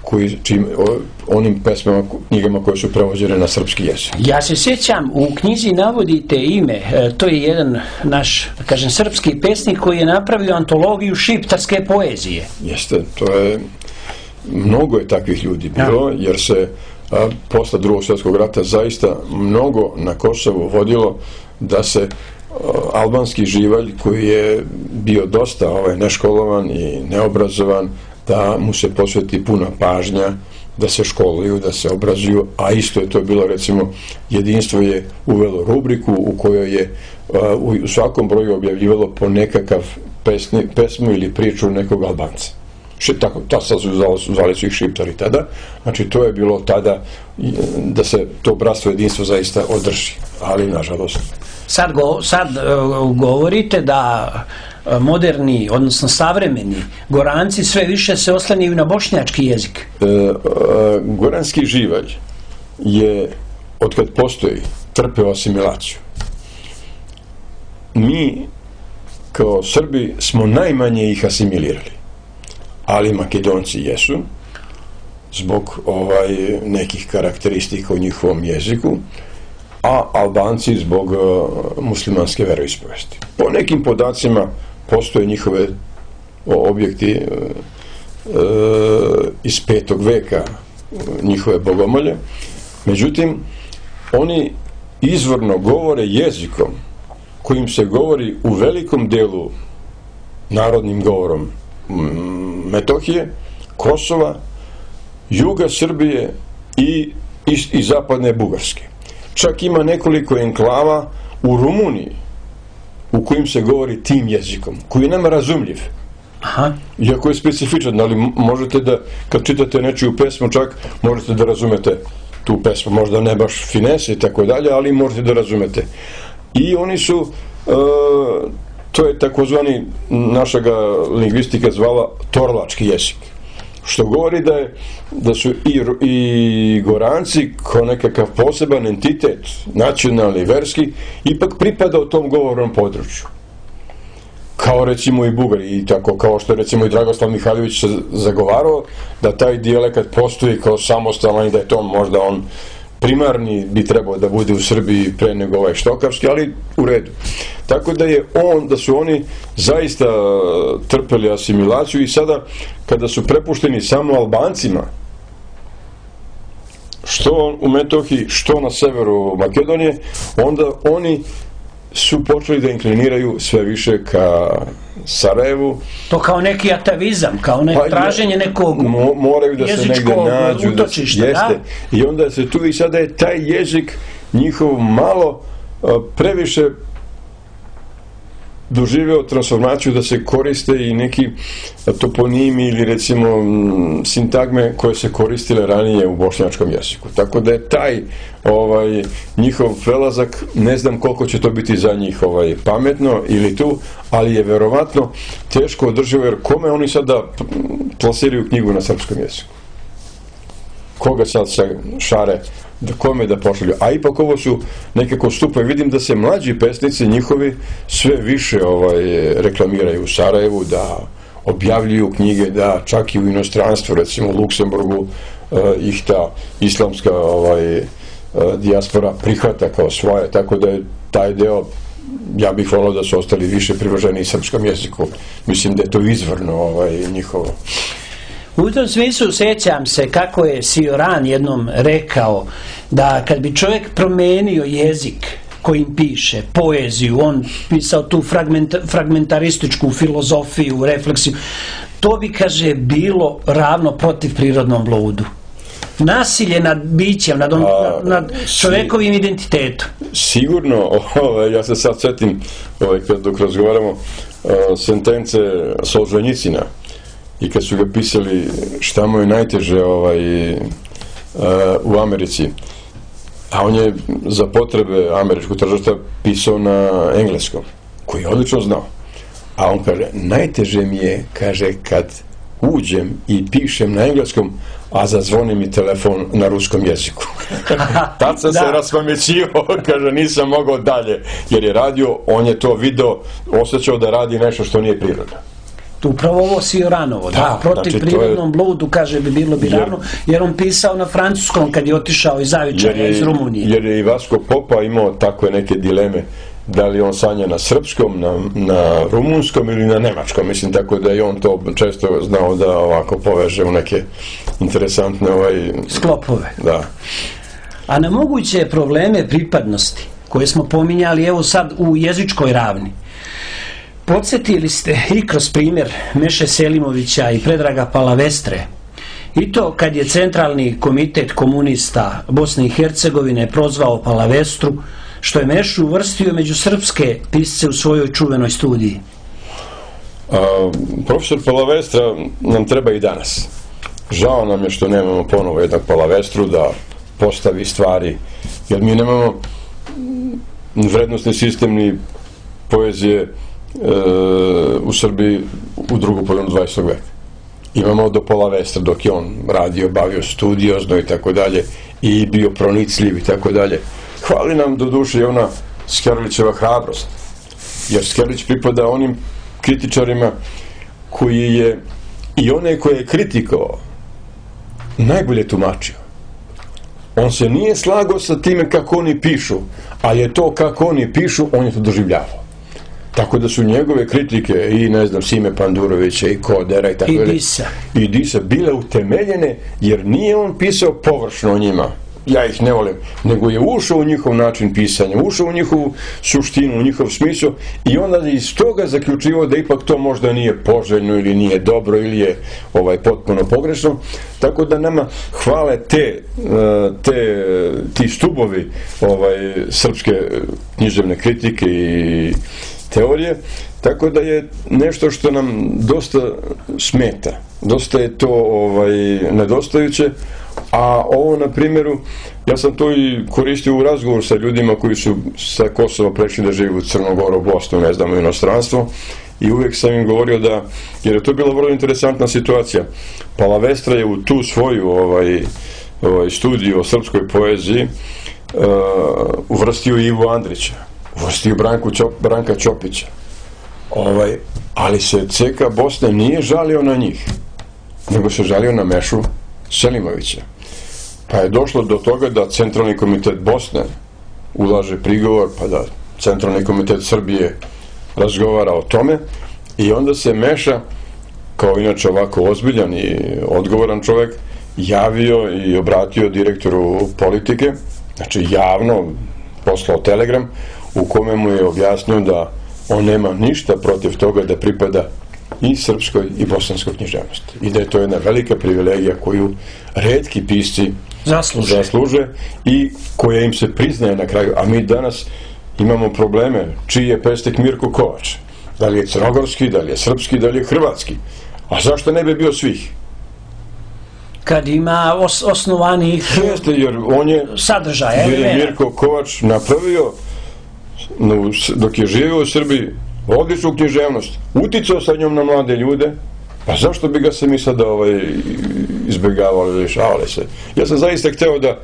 onim pesmama, knjigama koje su prevođene na srpski jezik. Ja se sjećam, u knjizi navodite ime, to je jedan naš, da kažem, srpski pesnik koji je napravio antologiju šiptarske poezije. Jeste, to je, mnogo je takvih ljudi bilo, jer se posle Drugog svjetskog rata zaista mnogo na Kosovu vodilo da se albanski živalj, koji je bio dosta neškolovan i neobrazovan, da mu se posveti puna pažnja, da se školuju, da se obrazuju, a isto je to bilo, recimo, Jedinstvo je uvelo rubriku u kojoj je u svakom broju objavljivalo po nekakav pesmu ili priču nekog Albanca. Tako, sad su zvali su ih Šiptari tada, znači to je bilo tada da se to bratstvo jedinstvo zaista održi, ali nažalost. Sad govorite da moderni, odnosno savremeni Goranci sve više se oslanjaju na bošnjački jezik. Goranski živalj je, otkad postoji, trpeo asimilaciju. Mi, kao Srbi, smo najmanje ih asimilirali, ali Makedonci jesu, zbog nekih karakteristika u njihovom jeziku, a Albanci zbog muslimanske veroispovesti. Po nekim podacima postoje njihove objekti iz 5. veka, njihove bogomolje, međutim, oni izvorno govore jezikom kojim se govori u velikom delu narodnim govorom Metohije, Kosova, juga Srbije i zapadne Bugarske. Čak ima nekoliko enklava u Rumuniji u kojim se govori tim jezikom, koji je nama razumljiv. Aha. Iako je specifičan, ali možete da, kad čitate nečiju pesmu, čak možete da razumete tu pesmu, možda ne baš finese i tako dalje, ali možete da razumete. I oni su, to je takozvani, naša ga lingvistika zvala torlački jezik. Što govori da su i Goranci kao nekakav poseban entitet, nacionalni, verski, ipak pripada u tom govornom području. Kao recimo i Bugari, i tako kao što recimo i Dragoslav Mihajlović zagovarao da taj dijalekat postoji kao samostalan i da je to možda on primarni bi trebao da bude u Srbiji pre nego ovaj štokavski, ali u redu. Tako da su oni zaista trpeli asimilaciju i sada kada su prepušteni samo Albancima, što u Metohiji, što na severu Makedonije, onda oni su počeli da inkliniraju sve više ka Sarajevu. To kao neki atavizam, kao traženje nekog moraju da se negde nađu, utočišta, jeste. I onda se tu i sada je taj jezik njihov malo previše doživeo transformaciju da se koriste i neki toponimi ili recimo sintagme koje se koristile ranije u bošnjačkom jeziku. Tako da je taj njihov prelazak, ne znam koliko će to biti za njih pametno ili tu, ali je verovatno teško održivo, jer kome oni sada plasiraju knjigu na srpskom jeziku? Koga sad se šare, kome da pošalju? A ipak ovo su nekako stupovi. Vidim da se mlađi pesnici njihovi sve više reklamiraju u Sarajevu, da objavljuju knjige, da čak i u inostranstvu, recimo u Luksemburgu, ih ta islamska dijaspora prihvata kao svoje, tako da je taj deo, ja bih volao da su ostali više privrženi srpskom jeziku. Mislim da je to izvorno njihovo. U tom smislu sjećam se kako je Sioran jednom rekao da kad bi čovjek promenio jezik kojim piše, poeziju, on pisao tu fragmentarističku filozofiju, refleksiju, to bi, kaže, bilo ravno protiv prirodnom bludu. Nasilje nad bićem, nad čovjekovim identitetom. Sigurno, ja se sad sjetim, dok razgovaramo, sentence Solženjicina, i kad su ga pisali šta mu je najteže u Americi, a on je za potrebe američkog tržišta pisao na engleskom, koji je odlično znao. A on kaže, najteže mi je, kaže, kad uđem i pišem na engleskom, a zazvoni mi telefon na ruskom jeziku. Tad sam se raspamećivao, kaže, nisam mogao dalje, jer je radio, on je to video, osjećao da radi nešto što nije prirodno. Upravo ovo Sioranovo, da, protiv znači, prirodnom bludu, kaže, bi bilo bi rano, jer on pisao na francuskom kad je otišao iz Zavičaja, iz Rumunije. Jer je i Vasko Popa imao takve neke dileme, da li on sanja na srpskom, na rumunskom ili na nemačkom, mislim, tako da je on to često znao da ovako poveže u neke interesantne sklopove. Da. A na moguće probleme pripadnosti, koje smo pominjali evo sad u jezičkoj ravni, podsjetili ste i kroz primjer Meše Selimovića i Predraga Palavestre, i to kad je Centralni komitet komunista Bosne i Hercegovine prozvao Palavestru, što je Mešu uvrstio među srpske pisce u svojoj čuvenoj studiji. Profesor Palavestra nam treba i danas. Žao nam je što nemamo ponovo jednog Palavestru da postavi stvari, jer mi nemamo vrednostni sistem ni poezije u Srbiji u drugu polovinu 20. veka. Imamo do Palavestra, dok je on radio, bavio studiozno i tako dalje, i bio pronicljiv i tako dalje. Hvali nam do duše i ona Skerlićeva hrabrost, jer Skerlić pripada onim kritičarima koji je i one koje je kritikovao najbolje tumačio. On se nije slagao sa time kako oni pišu, ali je to kako oni pišu, on je to doživljavao. Tako da su njegove kritike i, ne znam, Sime Pandurovića i Kodera i tako dalje, i Disa bile utemeljene, jer nije on pisao površno o njima, ja ih ne volim, nego je ušao u njihov način pisanja, ušao u njihovu suštinu, u njihov smisao, i onda je iz toga zaključivao da ipak to možda nije poželjno ili nije dobro ili je potpuno pogrešno. Tako da nama hvale ti stubovi srpske književne kritike i teorije, tako da je nešto što nam dosta smeta, dosta je to nedostajuće. A ovo, na primjeru, ja sam to i koristio u razgovoru sa ljudima koji su sa Kosova prešli da žive u Crnogoru, Bosnu, ne znam, u inostranstvo, i uvijek sam im govorio da, jer je to bila vrlo interesantna situacija, Palavestra je u tu svoju studiju o srpskoj poeziji uvrstio Ivu Andrića, uvrstio Branka Ćopića, ali se CK Bosne nije žalio na njih, nego se žalio na Mešu Selimovića. Pa je došlo do toga da Centralni komitet Bosne ulaže prigovor, pa da Centralni komitet Srbije razgovara o tome, i onda se Meša, kao inače ovako ozbiljan i odgovoran čovjek, javio i obratio direktoru Politike, znači javno poslao telegram u kome mu je objasnio da on nema ništa protiv toga da pripada i srpskoj i bosanskoj književnosti, i da je to jedna velika privilegija koju retki pisci zasluže i koja im se priznaje na kraju. A mi danas imamo probleme čiji je pesnik Mirko Kovač, da li je crnogorski, da li je srpski, da li je hrvatski, a zašto ne bi bio svih? Kad ima osnovanih sadržaja. Jer je Mirko Kovač napravio, dok je živio u Srbiji, odličnu književnost, uticao sa njom na mlade ljude, pa zašto bi ga se mi sada izbjegavali ili lišavali se? Ja sam zaista hteo da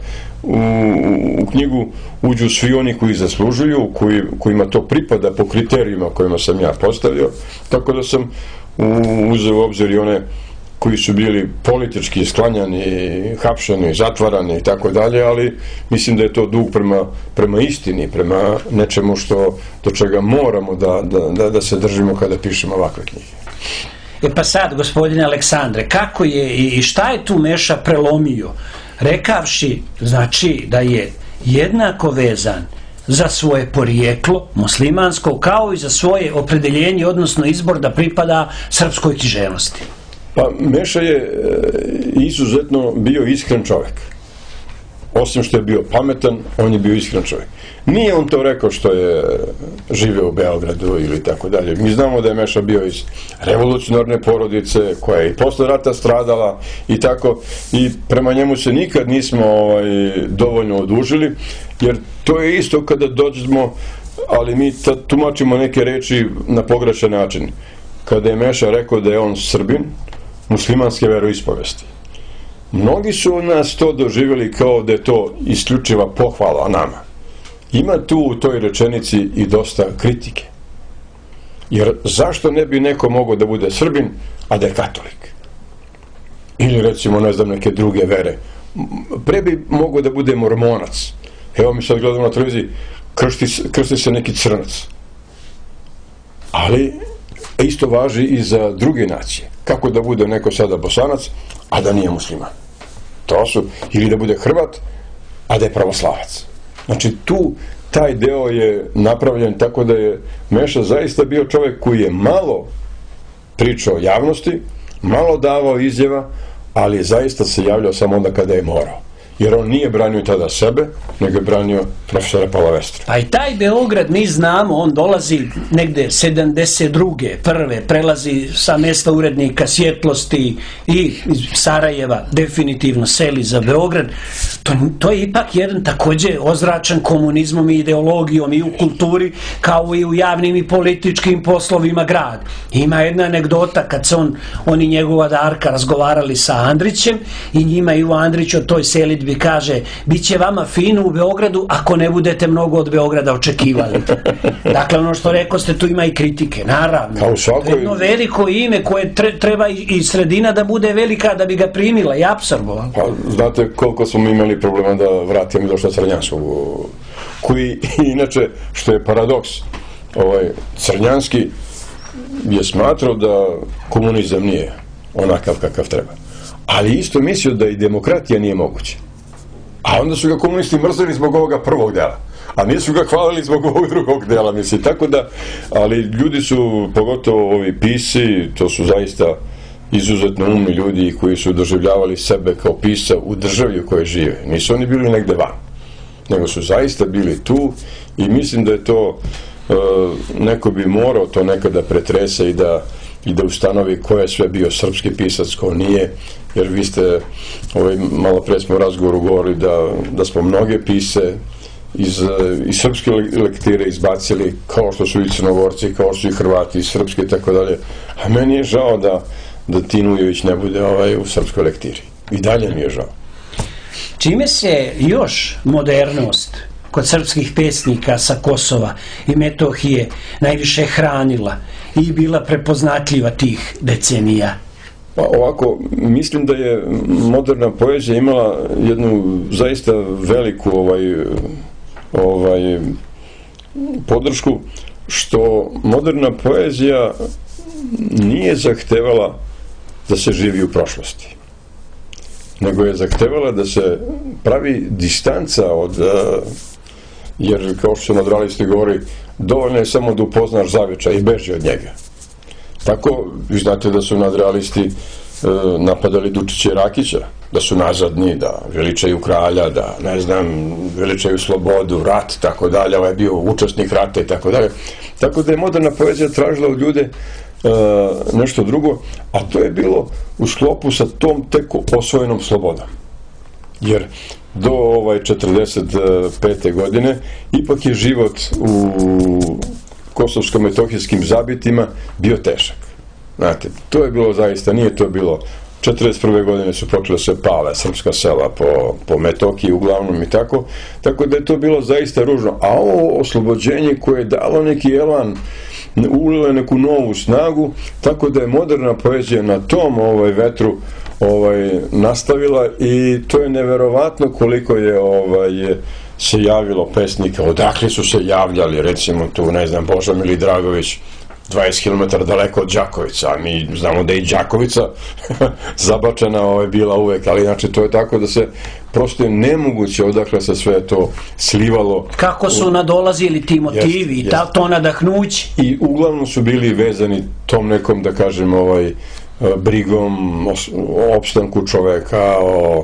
u knjigu uđu svi oni koji zaslužuju, kojima to pripada po kriterijima kojima sam ja postavio, tako da sam uzeo u obzir i one koji su bili politički sklanjani, hapšeni, zatvarani i tako dalje, ali mislim da je to dug prema istini, prema nečemu do čega moramo da se držimo kada pišemo ovakve knjige. Pa sad, gospodine Aleksandre, kako je i šta je tu Meša prelomio, rekavši, znači, da je jednako vezan za svoje porijeklo muslimansko, kao i za svoje opredeljenje, odnosno izbor da pripada srpskoj književnosti? Pa Meša je izuzetno bio iskren čovjek. Osim što je bio pametan, on je bio iskren čovjek. Nije on to rekao što je živeo u Beogradu ili tako dalje. Mi znamo da je Meša bio iz revolucionarne porodice koja je i posle rata stradala i tako, i prema njemu se nikad nismo dovoljno odužili, jer to je isto kada dođemo, ali mi tumačimo neke reči na pogrešan način. Kada je Meša rekao da je on Srbin muslimanske veroispovesti, mnogi su od nas to doživjeli kao da je to isključiva pohvala nama. Ima tu u toj rečenici i dosta kritike. Jer zašto ne bi neko mogao da bude Srbin, a da je katolik? Ili recimo, ne znam, neke druge vere. Pre bi mogao da bude mormonac. Evo mi sad gledamo na televiziji, krsti se neki crnac. Ali isto važi i za druge nacije. Kako da bude neko sada Bosanac, a da nije musliman? To su, ili da bude Hrvat, a da je pravoslavac. Znači taj deo je napravljen tako da je Meša zaista bio čovjek koji je malo pričao o javnosti, malo davao izjava, ali zaista se javljao samo onda kada je morao. Jer on nije branio tada sebe, nego je branio profesora Pavla Vestru. Pa i taj Beograd, mi znamo, on dolazi negde 72. prve, prelazi sa mesta urednika Svjetlosti i iz Sarajeva definitivno seli za Beograd. To je ipak jedan takođe ozračen komunizmom i ideologijom i u kulturi, kao i u javnim i političkim poslovima grad. Ima jedna anegdota kad se on i njegova Darka razgovarali sa Andrićem i njima Ivo Andrić o toj selidbi kaže, bit će vama fino u Beogradu ako ne budete mnogo od Beograda očekivali. Dakle, ono što rekao ste, tu ima i kritike, naravno. Kao svakoj... Jedno veliko ime koje treba i sredina da bude velika da bi ga primila i apsorbovala. Pa, znate koliko smo imali problema da vratimo Miloša Crnjanskog, koji inače, što je paradoks, Crnjanski je smatrao da komunizam nije onakav kakav treba. Ali isto mislio da i demokratija nije moguća. A onda su ga komunisti mrzeli zbog ovoga prvog dela. A nisu ga hvalili zbog ovog drugog dela, mislim. Tako da, ali ljudi su, pogotovo ovi pisci, to su zaista izuzetno umni ljudi koji su doživljavali sebe kao pisca u državi u kojoj žive. Nisu oni bili negde van, nego su zaista bili tu i mislim da je to, neko bi morao to nekada pretrese i da ustanovi ko je sve bio srpski pisac, ko nije, jer vi ste, malo pre smo u razgovoru govorili da smo mnoge pise iz srpske lektire izbacili, kao što su i Crnogorci, kao što su i Hrvati, i srpske i tako dalje. A meni je žao da Tin Ujević ne bude u srpskoj lektiri. I dalje mi je žao. Čime se još modernost kod srpskih pesnika sa Kosova i Metohije najviše hranila i bila prepoznatljiva tih decenija? Pa ovako, mislim da je moderna poezija imala jednu zaista veliku podršku, što moderna poezija nije zahtevala da se živi u prošlosti, nego je zahtevala da se pravi distanca jer kao što se nadrealisti govori, dovoljno je samo da upoznaš zavičaj i beži od njega. Tako, vi znate da su nadrealisti napadali Dučića i Rakića, da su nazadni, da veličaju kralja, da, ne znam, veličaju slobodu, rat, tako dalje, ovaj je bio učesnik rata i tako dalje. Tako da je moderna poezija tražila od ljude nešto drugo, a to je bilo u sklopu sa tom tek osvojenom slobodom. Jer do 45. godine ipak je život u kosovsko-metohijskim zabitima bio težak. Znate, to je bilo zaista, nije to bilo 41. godine su počele se pale srpska sela po Metohiji uglavnom i tako da je to bilo zaista ružno. A ovo oslobođenje koje je dalo neki elan, ulile neku novu snagu, tako da je moderna poezija na tom vetru nastavila i to je neverovatno koliko je se javilo pesnika, odakle su se javljali, recimo tu, ne znam, Božomili Dragović 20 km daleko od Đakovica, a mi znamo da je i Đakovica zabačena bila uvek, ali inače to je tako da se prosto je nemoguće odakle se sve to slivalo. Kako su nadolazili ti motivi i to nadahnuće? I uglavnom su bili vezani tom nekom, da kažem, brigom o opstanku čoveka,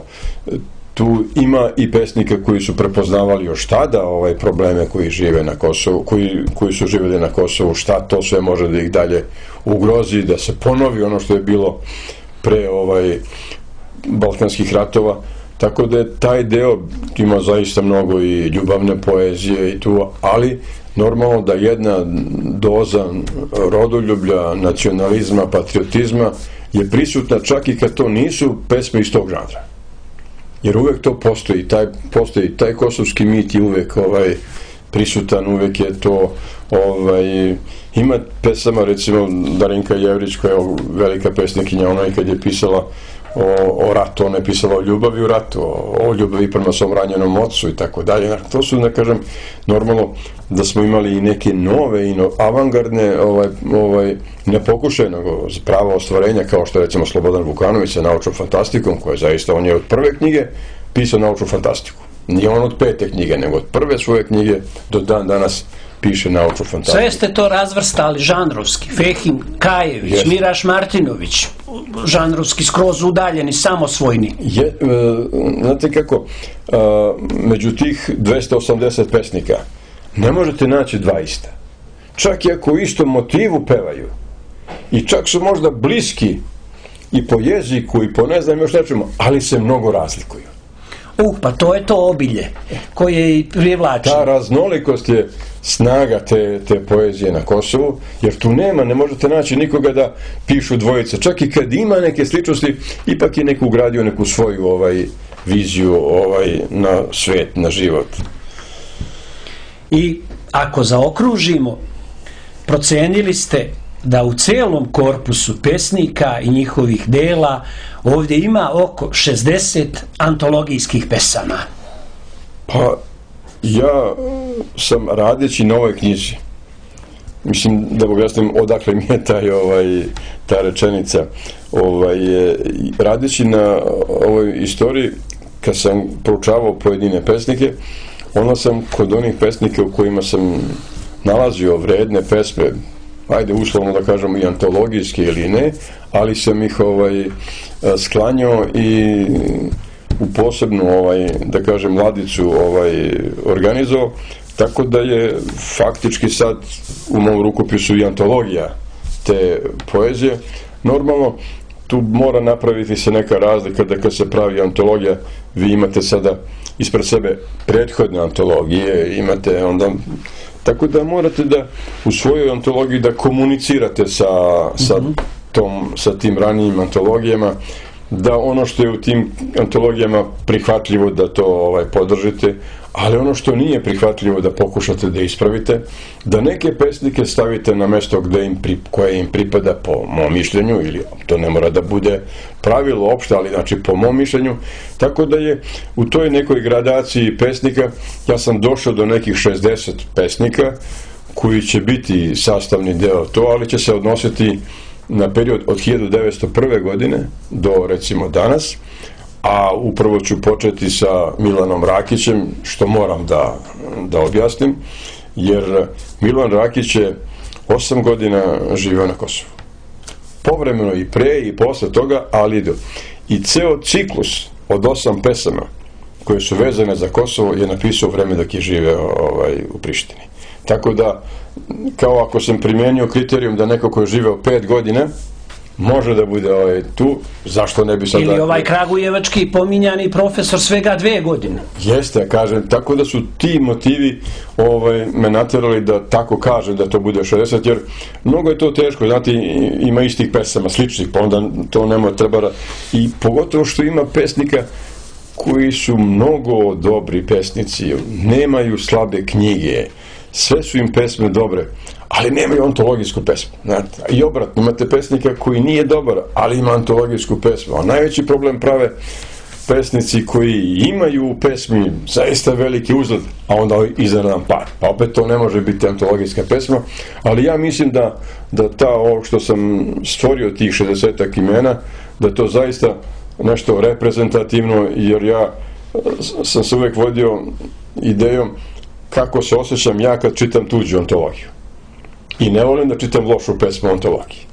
tu ima i pesnika koji su prepoznavali još tada probleme koji žive na Kosovu, koji su živjeli na Kosovu, šta to sve može da ih dalje ugrozi, da se ponovi ono što je bilo pre balkanskih ratova. Tako da je taj deo, ima zaista mnogo i ljubavne poezije i tu, ali normalno da jedna doza rodoljublja, nacionalizma, patriotizma je prisutna čak i kad to nisu pesme iz tog žanra. Jer uvek to postoji, taj kosovski mit je uvek prisutan, uvek je to Ima pesama, recimo Darinka Jevrić, koja je velika pesnikinja, ona i kad je pisala o ratu, ona je pisala o ljubavi u ratu, o ljubavi prema svom ranjenom ocu i tako dalje. To su, ne kažem, normalno da smo imali i neke nove i avangardne nepokušajnog prava ostvarenja, kao što je recimo Slobodan Vukanović sa naučnom fantastikom, koja je zaista, on je od prve knjige pisao naučnu fantastiku. Nije on od 5. knjige, nego od prve svoje knjige do dan danas piše naučnu fantastiku. Sve ste to razvrstali žanrovski. Fehim Kajević, yes. Miraš Martinović, žanrovski skroz udaljeni, samosvojni. Znate kako, među tih 280 pesnika ne možete naći dva ista. Čak i ako u istom motivu pevaju i čak su možda bliski i po jeziku i po ne znam još nečemu, ali se mnogo razlikuju. Pa to je to obilje koje i privlači. Ta raznolikost je snaga te poezije na Kosovu, jer tu ne možete naći nikoga da pišu dvojice. Čak i kad ima neke sličnosti, ipak je neko ugradio neku svoju viziju na svet, na život. I ako zaokružimo, procenili ste da u celom korpusu pesnika i njihovih dela ovdje ima oko 60 antologijskih pesama. Pa ja sam radeći na ovoj knjizi, mislim da objasnim odakle mi je ta rečenica, radeći na ovoj istoriji, kad sam proučavao pojedine pesnike, onda sam kod onih pesnika u kojima sam nalazio vredne pesme, ajde uslovno da kažemo i antologijske ili ne, ali sam ih sklanjao i u posebnu da kažem ladicu organizovao, tako da je faktički sad u mom rukopisu i antologija te poezije. Normalno tu mora napraviti se neka razlika da kad se pravi antologija, vi imate sada ispred sebe prethodne antologije, imate onda, tako da morate da u svojoj antologiji da komunicirate sa tim ranijim antologijama, da ono što je u tim antologijama prihvatljivo da to podržite, ali ono što nije prihvatljivo da pokušate da ispravite, da neke pesnike stavite na mesto koje im pripada po mom mišljenju, ili to ne mora da bude pravilo opšte, ali znači po mom mišljenju, tako da je u toj nekoj gradaciji pesnika, ja sam došao do nekih 60 pesnika koji će biti sastavni deo to, ali će se odnositi na period od 1901. godine do recimo danas, a upravo ću početi sa Milanom Rakićem, što moram da objasnim, jer Milan Rakić je 8 godina živio na Kosovu. Povremeno i pre i posle toga, ali i ceo ciklus od 8 pesama koje su vezane za Kosovo je napisao u vreme dok je živeo u Prištini. Tako da, kao ako sam primijenio kriterijum da neko ko je živeo 5 godina može da bude tu, zašto ne bi sad... Ili kragujevački pominjani profesor svega 2 godine. Jeste, kažem, tako da su ti motivi me naterali da tako kažem da to bude 60, jer mnogo je to teško, znate, ima istih pesama, sličnih, pa onda to nema treba... I pogotovo što ima pesnika koji su mnogo dobri pesnici, nemaju slabe knjige, sve su im pesme dobre, ali nemaju antologijsku pesmu. Znate? I obratno, imate pesnika koji nije dobar, ali ima antologijsku pesmu. A najveći problem prave pesnici koji imaju u pesmi zaista veliki uzgled, a onda izradan par. Pa opet to ne može biti antologijska pesma, ali ja mislim da ovo što sam stvorio tih 60-ak imena, da to zaista nešto reprezentativno, jer ja sam se uvek vodio idejom kako se osjećam ja kad čitam tuđu antologiju. I ne volim da čitam lošu pesmu o antologiji.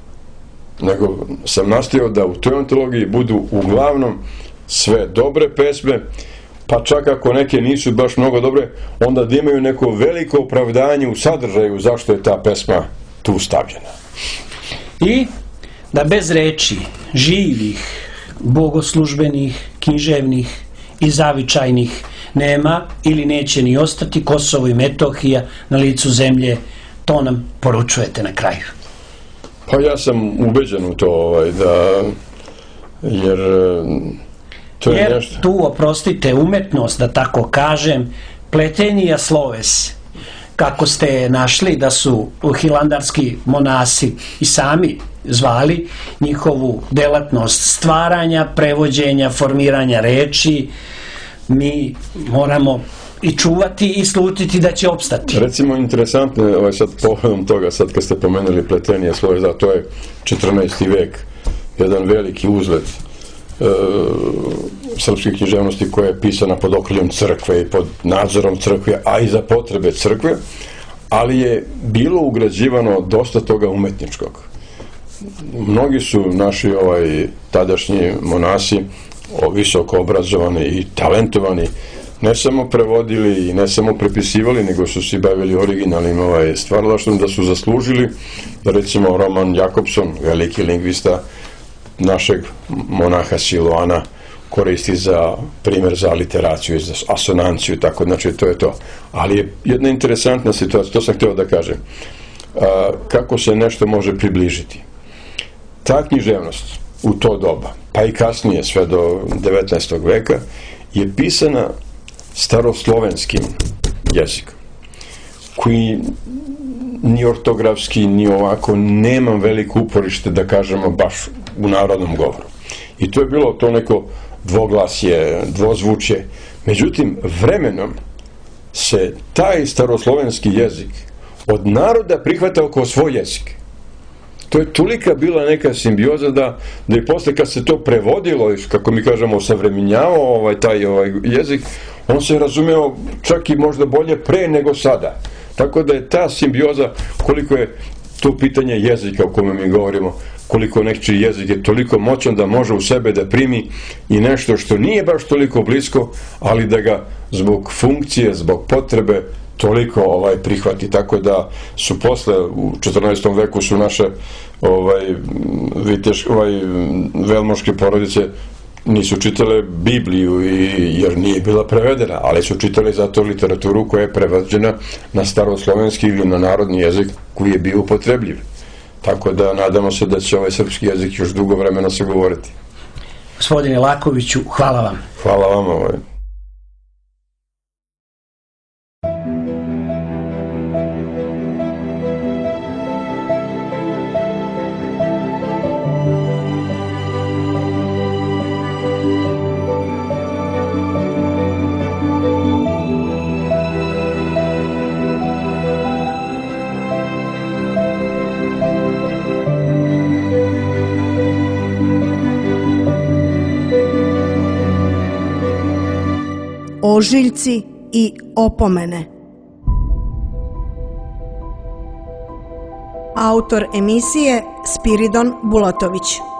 Nego sam nastojao da u toj antologiji budu uglavnom sve dobre pesme, pa čak ako neke nisu baš mnogo dobre, onda da imaju neko veliko opravdanje u sadržaju zašto je ta pesma tu stavljena. I da bez reči živih, bogoslužbenih, književnih i zavičajnih nema ili neće ni ostati Kosovo i Metohija na licu zemlje. To nam poručujete na kraju. Pa ja sam ubeđen u to, jer to je nešto... Jer tu, oprostite, umetnost, da tako kažem, pletenija sloves, kako ste našli da su hilandarski monasi i sami zvali njihovu delatnost stvaranja, prevođenja, formiranja reči, mi moramo i čuvati i slutiti da će opstati. Recimo, interesantno, sad povodom toga, sad kad ste pomenuli pletenije sloje, da to je 14. vek, jedan veliki uzlet srpske književnosti koja je pisana pod okriljem crkve i pod nadzorom crkve, a i za potrebe crkve, ali je bilo ugrađivano dosta toga umetničkog. Mnogi su naši tadašnji monasi, visoko obrazovani i talentovani, ne samo prevodili i ne samo prepisivali, nego su se bavili originalnim stvaralaštvom, da su zaslužili, recimo Roman Jakobson, veliki lingvista, našeg monaha Siloana koristi za primjer za literaciju, za asonanciju, tako, znači to je to. Ali je jedna interesantna situacija, to sam htio da kažem, kako se nešto može približiti. Ta književnost u to doba, pa i kasnije, sve do 19. veka, je pisana staroslovenskim jezikom, koji ni ortografski, ni ovako, nema veliko uporište, da kažemo, baš u narodnom govoru. I to je bilo to neko dvoglasje, dvozvučje. Međutim, vremenom se taj staroslovenski jezik od naroda prihvatao kao svoj jezik. To je tolika bila neka simbioza da i posle kad se to prevodilo, kako mi kažemo, savremenjavao taj jezik, on se razumeo čak i možda bolje pre nego sada. Tako da je ta simbioza, koliko je to pitanje jezika o kome mi govorimo, koliko nečiji jezik je toliko moćan da može u sebe da primi i nešto što nije baš toliko blisko, ali da ga zbog funkcije, zbog potrebe toliko prihvati. Tako da su posle, u 14. veku su naše velmoške porodice nisu čitale Bibliju jer nije bila prevedena, ali su čitali zato literaturu koja je prevođena na staroslovenski ili na narodni jezik koji je bio upotrebljiv. Tako da nadamo se da će ovaj srpski jezik još dugo vremena se govoriti. Gospodine Lakoviću, hvala vam. Hvala vam. Ožiljci i opomene. Autor emisije Spiridon Bulatović.